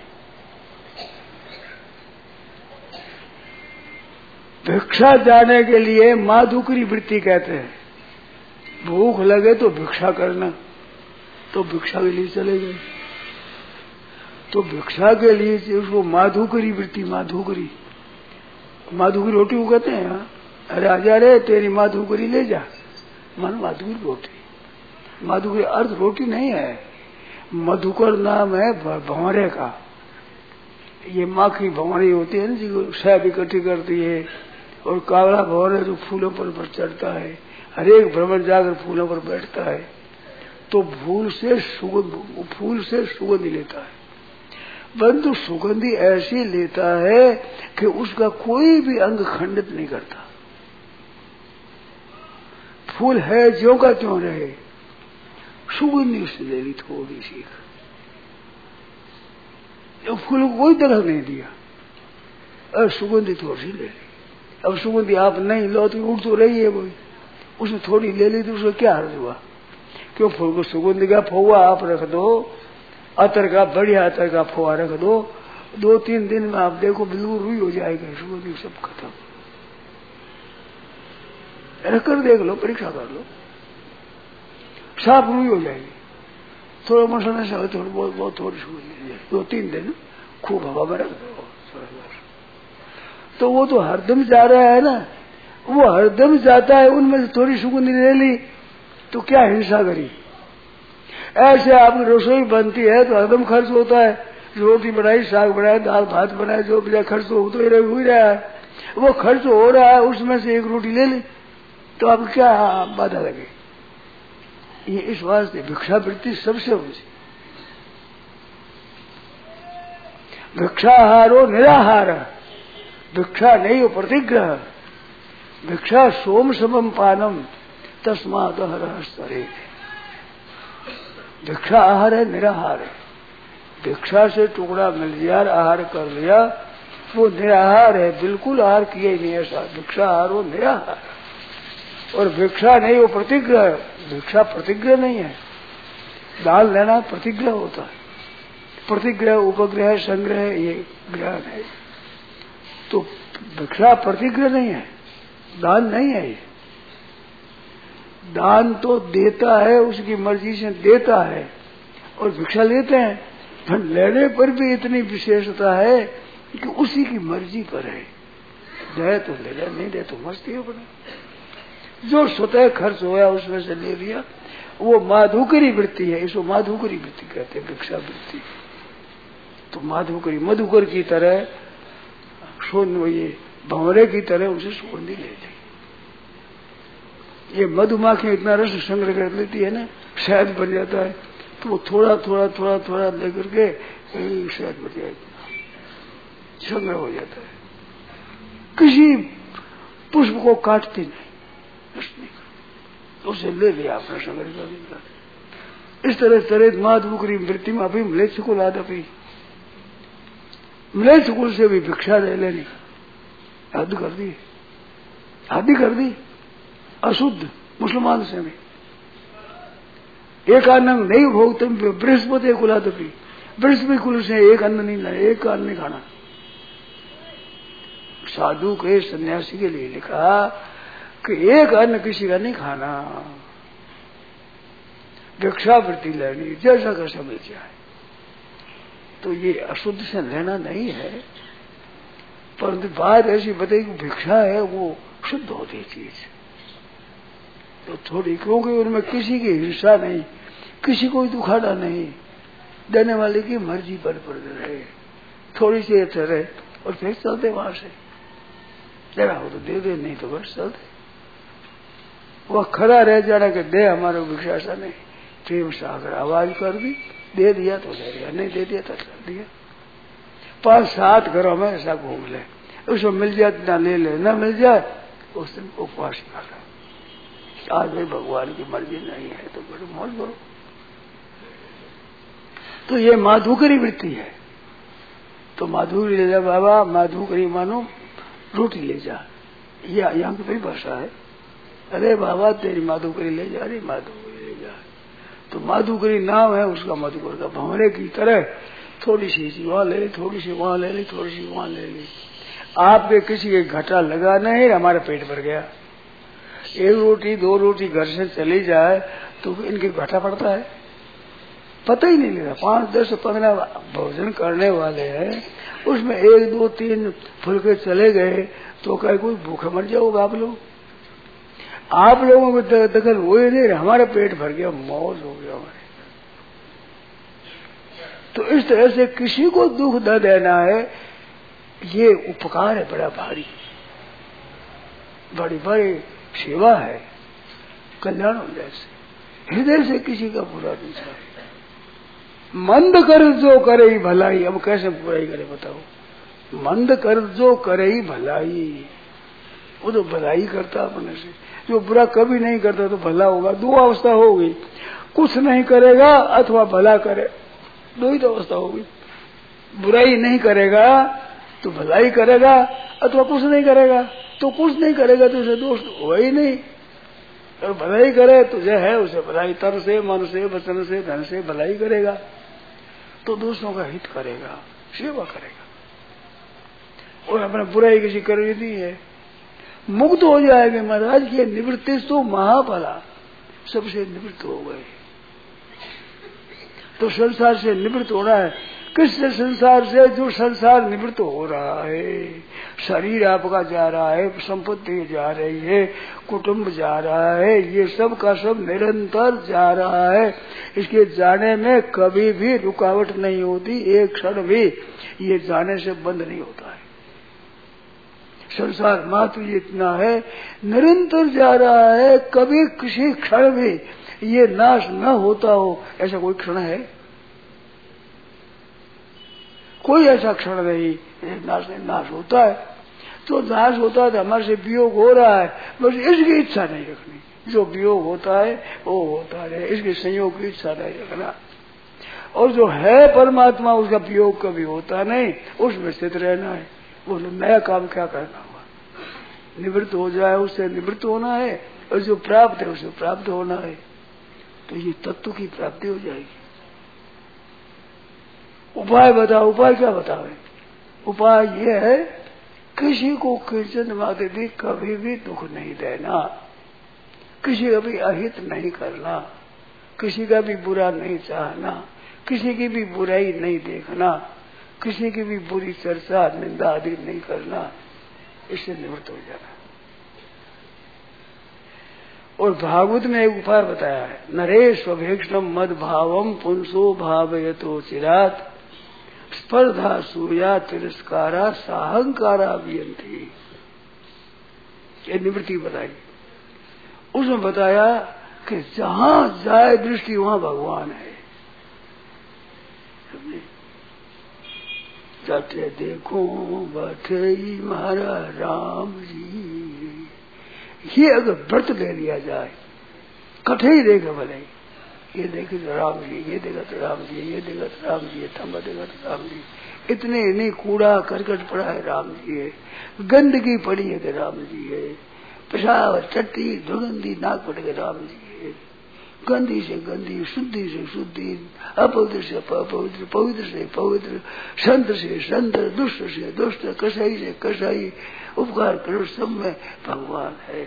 भिक्षा जाने के लिए माधुकरी वृत्ति कहते हैं। भूख लगे तो भिक्षा करना, तो भिक्षा के लिए चले गए। तो भिक्षा के लिए उसको माधुकरी वृत्ति, माधुकरी माधुकरी रोटी को कहते हैं। अरे आजा रे, तेरी माधुकरी ले जा, मन माधुकरी रोटी। माधुकरी अर्थ रोटी नहीं है, मधुकर नाम है भंवरे का। ये माखी भंवरी होती है ना, जी शहद इकट्ठी करती है, और कावड़ा भंवरे जो फूलों पर, पर चढ़ता है, हरेक भ्रमण जाकर फूलों पर बैठता है, तो फूल से सुगंध, फूल से सुगंध लेता है। परंतु सुगंधी ऐसी लेता है कि उसका कोई भी अंग खंडित नहीं करता। फूल है ज्यों का त्यों रहे, सुगंधी उसने ले ली थोड़ी सी, फूल को कोई तरह नहीं दिया, और सुगंधी थोड़ी सी ले ली। अब सुगंधी आप नहीं लो तो उड़ तो रही है वही, उसने थोड़ी ले ली तो उसका क्या अर्थ हुआ? क्यों? फूल को सुगंधी का फौवा आप रख दो, अतर का बढ़िया अतर का फौवा रख दो, दो तीन दिन में आप देखो बिल्कुल रुई हो जाएगा, सुगंधी सब खत्म। रख कर देख लो, परीक्षा कर लो, साफ रुई हो जाएगी। थोड़ा मसाला से थोड़ा बहुत बहुत थोड़ी सुगंधी, दो तीन दिन खूब हवा में रख दो। तो वो तो हरदम जा रहा है ना, वो हरदम जाता है, उनमें से थोड़ी सुगंधी ले ली तो क्या हिंसा करी। ऐसे आपकी रसोई बनती है तो हरदम खर्च होता है, रोटी बनाई, साग बनाया, दाल भात बनाया, जो भी खर्च तो होता ही रहा है। वो खर्च हो रहा है, उसमें से एक रोटी ले ली तो आप क्या बाधा लगे। ये इस वास्ते भिक्षावृत्ति सबसे ऊंची। भिक्षाहारो निराहार, भिक्षा नहीं हो प्रतिग्रह, भिक्षा सोम समम पानम तस्मात् हरस्तरे। भिक्षा आहार है, निराहार है। भिक्षा से टुकड़ा मिल गया, आहार कर लिया, वो निराहार है, बिल्कुल आहार किया ही नहीं। ऐसा भिक्षा आहार हो निराहार। और भिक्षा नहीं हो प्रतिग्रह, भिक्षा प्रतिग्रह नहीं है। दान लेना प्रतिग्रह होता है। प्रतिग्रह, उपग्रह, संग्रह, ये ग्रहण है। तो भिक्षा प्रतिग्रह नहीं है, दान नहीं है। ये दान तो देता है, उसकी मर्जी से देता है, और भिक्षा लेते हैं। धन लेने पर भी इतनी विशेषता है कि उसी की मर्जी पर है। दे तो ले ले, नहीं दे तो मस्ती हो बने। जो स्वतः खर्च होया उसमें से ले लिया, वो माधुकरी वृत्ति है। इसको माधुकरी वृत्ति कहते हैं, भिक्षा वृत्ति। तो माधुकरी, मधुकर की तरह, सोन ये भंवरे की तरह उसे सुगंधी ले ली। ये मधुमाखी इतना रस संग्रह कर लेती है ना, शहद बन जाता है, तो वो थोड़ा थोड़ा थोड़ा थोड़ा लेकर के शहद बन जाएगा, संग्रह हो जाता है। किसी पुष्प को काटती नहीं, नष्ट नहीं करती, उसे ले लिया अपना संग्रह कर लिया। इस तरह तरह माधुकरी वृत्ति में अभी म्लेच्छ कुल आदपी, म्लेच्छ कुल से भी भिक्षा ले लेनी हद कर दी, आदि कर दी। अशुद्ध मुसलमान से भी एक अन्न नहीं भोगते, बृहस्पति कुलादपी, बृहस्पति कुल से एक अन्न नहीं लाए, एक अन्न नहीं खाना। साधु के सन्यासी के लिए लिखा कि एक अन्न किसी का नहीं खाना, भिक्षावृत्ति लेनी, जैसा कैसा मिल जाए। तो ये अशुद्ध से लेना नहीं है, परंतु बात ऐसी बताई कि भिक्षा है वो शुद्ध होती चीज। तो थोड़ी, क्योंकि उनमें किसी की हिंसा नहीं, किसी को दुखाना नहीं, देने वाले की मर्जी पर पड़ रहे, थोड़ी सी अच्छा रहे और फिर चलते वहां से। जरा हो तो दे दे, नहीं तो बस चलते। वह खड़ा रह जाना कि दे हमारे भिक्षा ऐसा नहीं, प्रेम सागर आवाज कर दी, दे दिया तो दे दिया, नहीं दे दिया तो कर दिया। पांच सात घरों में ऐसा घूम ले, उसको मिल जाए ना ले ले, ना मिल जाए उस दिन उपवास कर। आज भाई भगवान की मर्जी नहीं है तो बड़े मौज करो। तो ये माधुकरी वृत्ति है। तो माधुकरी ले जा बाबा, माधुकरी मानो रोटी ले जा, ये यहाँ की भाषा है। अरे बाबा तेरी माधुकरी ले जा रही, माधुकरी ले जा। तो माधुकरी नाम है उसका, मधुकर का, भंवरे की तरह थोड़ी सी वहां ले ली, थोड़ी सी वहां ले ली, थोड़ी सी वहां ले ली। आपके किसी के घटा लगा नहीं, हमारा पेट भर गया। एक रोटी दो रोटी घर से चली जाए तो इनके घाटा पड़ता है, पता ही नहीं लगा। पांच दस पंद्रह भोजन करने वाले हैं, उसमें एक दो तीन फुलके चले गए तो क्या कोई भूखे मर जाओगे आप लोग? आप लोगों को दखल वो ही नहीं, हमारा पेट भर गया, मौज हो गया हमारे। तो इस तरह से किसी को दुख न देना है, ये उपकार है बड़ा भारी, बड़ी बड़ी सेवा है, कल्याण हो जैसे। हृदय से किसी का बुरा नहीं चाहे। मंद कर जो करे ही भलाई, अब कैसे बुराई करे बताओ? मंद कर जो करे ही भलाई, वो तो भलाई करता अपने से। जो बुरा कभी नहीं करता तो भला होगा। दो अवस्था होगी, कुछ नहीं करेगा अथवा भला करे, दो ही तो अवस्था होगी। बुराई नहीं करेगा तो भलाई करेगा, अथवा कुछ नहीं करेगा। तो कुछ नहीं करेगा तो उसे दोष हुआ ही नहीं। और भलाई करे तो जो है उसे भलाई, तन से, मन से, वचन से, धन से भलाई करेगा, तो दूसरों का हित करेगा, सेवा करेगा। और अपना बुराई किसी करनी नहीं है, मुक्त हो जाएंगे महाराज। ये निवृत्ति तो महाफला, सबसे निवृत्त हो गए। तो संसार से निवृत्त होना है, किस संसार से? जो संसार निवृत्त हो रहा है, शरीर आपका जा रहा है, संपत्ति जा रही है, कुटुंब जा रहा है, ये सब का सब निरंतर जा रहा है। इसके जाने में कभी भी रुकावट नहीं होती, एक क्षण भी ये जाने से बंद नहीं होता है। संसार मात्र इतना है, निरंतर जा रहा है, कभी किसी क्षण भी ये नाश न होता हो, ऐसा कोई क्षण है? कोई ऐसा क्षण नहीं नाश नहीं, नाश होता है। तो नाश होता है तो हमारे से वियोग हो रहा है, बस इसकी इच्छा नहीं रखनी। जो वियोग होता है वो होता है, इसके संयोग की इच्छा नहीं रखना। और जो है परमात्मा, उसका वियोग कभी होता नहीं, उसमें स्थित रहना है। वो नया काम क्या करना हुआ? निवृत्त हो जाए उससे निवृत्त होना है, और जो प्राप्त है उसे प्राप्त होना है। तो ये तत्व की प्राप्ति हो जाएगी। उपाय बताओ, उपाय क्या बतावे? उपाय ये है, किसी को कीर्तन माते भी कभी भी दुख नहीं देना, किसी का भी अहित नहीं करना, किसी का भी बुरा नहीं चाहना, किसी की भी बुराई नहीं देखना, किसी की भी बुरी चर्चा निंदा आदि नहीं करना, इससे निवृत्त हो जाना। और भागवत में एक उपाय बताया है, नरेश स्वभेक्षणम मद भावम पुंसो भावयतो चिरात स्पर्धा सूर्या तिरस्कारा साहंकारा अभियंती। ये निवृत्ति बताई। उसमें बताया कि जहां जाए दृष्टि वहां भगवान है। जाते देखो बैठे ही महाराज राम जी, ये अगर व्रत ले लिया जाए, कठे ही देखे भले, ये देखे तो राम जी, ये देखा तो राम जी, ये देखा तो राम जी, थम्बा देखा तो राम जी, इतने नहीं कूड़ा करकट पड़ा है राम जी है, गंदगी पड़ी है कि राम जी है, पेशाब चट्टी दुर्गंधी नाक पड़ के राम जी है, गंदी से गंदी, शुद्धि से शुद्धि, अपवित्र से अपवित्र, पवित्र से पवित्र, संत से संत, दुष्ट से दुष्ट, कसाई से कसाई, उपकार करो, सब में भगवान है।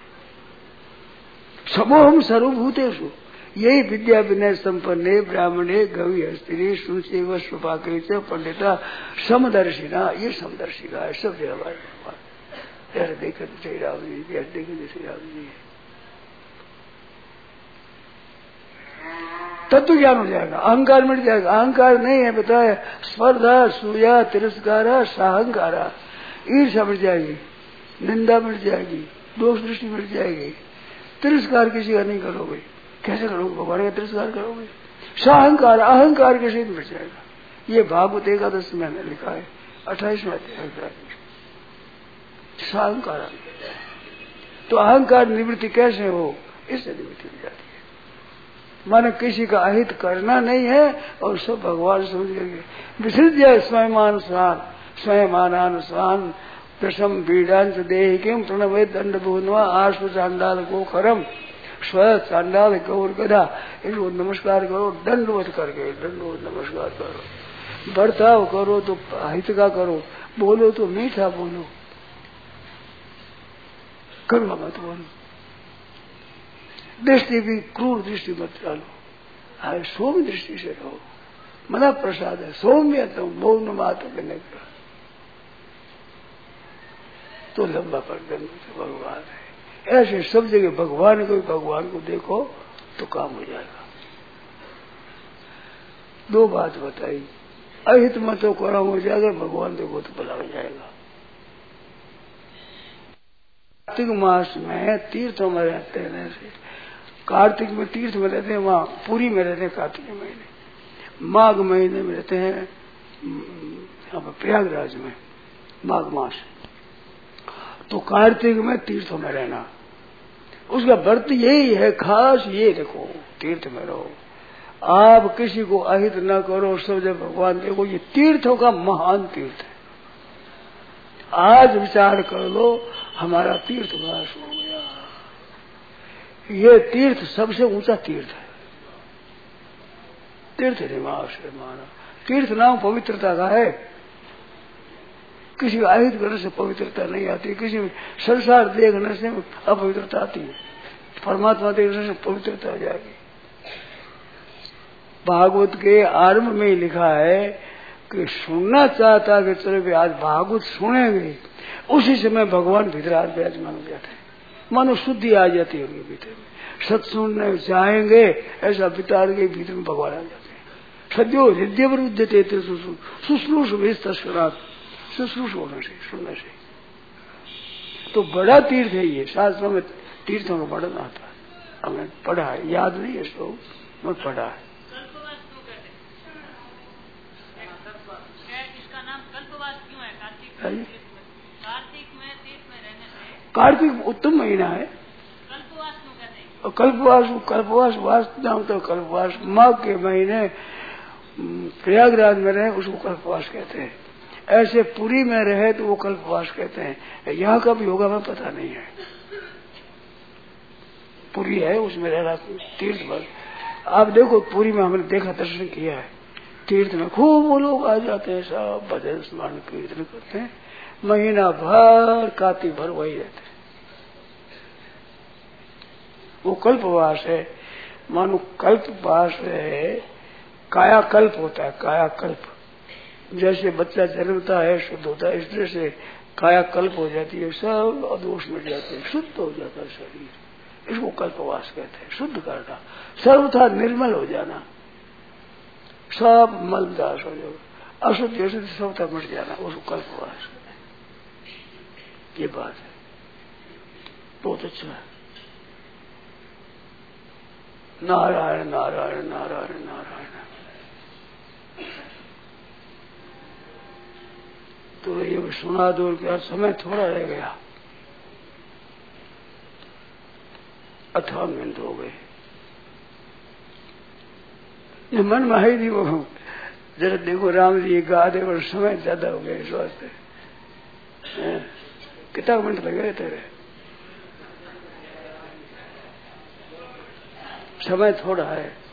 समोहम सर्वभूतेषु, यही विद्या विनय संपन्ने ब्राह्मणे गवि स्त्री सुचे वस्वपाके च पंडिता समदर्शिना, ये समदर्शिका है, सब जगह भगवान। ऐसे देखे तो श्री राम जी, ऐसे देखे तो श्री राम जी, तत्व ज्ञान हो जाएगा, अहंकार मिट जाएगा। अहंकार नहीं है बताया, स्पर्धा सूया तिरस्कारा साहंकारा, ईर्ष्या मिट जाएगी, निंदा मिट जाएगी, दोष दृष्टि मिट जाएगी। तिरस्कार किसी का नहीं करोगे, कैसे करोगे? भगवान का तिरस्कार करोगे। साहंकार, अहंकार के सहित मिट जाएगा। ये भागवत एकादश में मैंने लिखा है, अट्ठाईसवें अध्याय। साहंकार, तो अहंकार निवृत्ति कैसे हो? इससे निवृत्ति हो जाती है। माने किसी का अहित करना नहीं है, और सब भगवान समझ करके विसृज जाए स्वयमानुसार स्वयमानुसार प्रसम पीड़ांच देह किम प्रणवे दंड भूनवा आश्व चांडाल को खरम स्व चांडाल गौर गधा, इनको नमस्कार करो, दंडवत करके दंडवत नमस्कार करो, बर्ताव करो तो हित का करो, बोलो तो मीठा बोलो, करुणा मत बोलो, दृष्टि भी क्रूर दृष्टि मत डालो, हाय सौम्य दृष्टि से रहो। मना प्रसाद है सौम्य, तो मौन मात्र करने का तो लंबा पर तो भगवान है। ऐसे सब जगह भगवान को भगवान को देखो तो काम हो जाएगा। दो बात बताई, अहित मतों को काम हो जाएगा, भगवान देखो तो भला हो जाएगा। कार्तिक मास में तीर्थों में रहते हैं, कार्तिक में तीर्थ में रहते हैं, वहाँ पुरी में रहते हैं कार्तिक महीने, माघ महीने में रहते हैं यहाँ पर प्रयागराज में माघ मास। तो कार्तिक में तीर्थों में रहना, उसका व्रत यही है खास, ये देखो तीर्थ में रहो, आप किसी को अहित न करो, सब जब भगवान देखो। ये तीर्थों का महान तीर्थ है। आज विचार कर लो, हमारा तीर्थ वास हो गया। ये तीर्थ सबसे ऊंचा तीर्थ है, तीर्थ निवास है माना। तीर्थ नाम पवित्रता का है, किसी अहित करने से पवित्रता नहीं आती, किसी संसार देखने से अपवित्रता आती है, परमात्मा देखने से पवित्रता आ जाएगी। भागवत के आरंभ में ही लिखा है कि सुनना चाहता कि चलो भी आज भागवत सुनेंगे, उसी समय भगवान भीतर आज विराजमान हो जाते हैं, मानो शुद्धि आ जाती है उनके भीतर में। सत सुनने जाएंगे ऐसा विचार के भीतर में भगवान आ जाते हैं। सद्यो हृदय विरुद्ध थे शुश्रूष विस्तरात, शुश्रूष होने से, सुनने से। तो बड़ा तीर्थ है ये, शास्त्रों में तीर्थों का वर्णन आता है, हमें पढ़ा है, याद नहीं है इसको, मैं पढ़ा है। इसका नाम कल्पवास क्यों है? कार्तिक कार्तिक में तीर्थ में रहने से कार्तिक उत्तम महीना है। कल्पवास क्यों कहते हैं? कल्पवास कल्पवास वास्तव तो कल्पवास माघ के महीने प्रयागराज में रहे उसको कल्पवास कहते हैं। ऐसे पुरी में रहे तो वो कल्पवास कहते हैं। यहाँ का भी होगा हमें पता नहीं है। पुरी है उसमें रह रहा तीर्थ भर। आप देखो पुरी में हमने देखा, दर्शन किया है, तीर्थ में खूब लोग आ जाते हैं, सब भजन स्मरण कीर्तन करते हैं, महीना भर कार्तिक भर वही रहते हैं। वो कल्पवास है, मानो कल्पवास है, कायाकल्प होता है, कायाकल्प। जैसे बच्चा जन्मता है शुद्ध होता है, इस तरह से कायाकल्प हो जाती है, सब अदोष मिट जाते हैं, शुद्ध हो जाता है शरीर। इसको कल्पवास कहते हैं, शुद्ध करना, सर्वथा निर्मल हो जाना, सब मलदास हो जाओ, अशुद्ध अशुद्ध सर्वथा मिट जाना, उसको कल्पवास कहते हैं। ये बात है, बहुत अच्छा है। नारायण नारायण नारायण नारायण। तो ये सुना दो क्या, समय थोड़ा रह गया, अठावन मिनट हो गए। ये मन में है नहीं, वो जरा देखो राम जी गा दे और समय ज्यादा हो गया इस वास्ते। कितना मिनट लगे तेरे? समय थोड़ा है।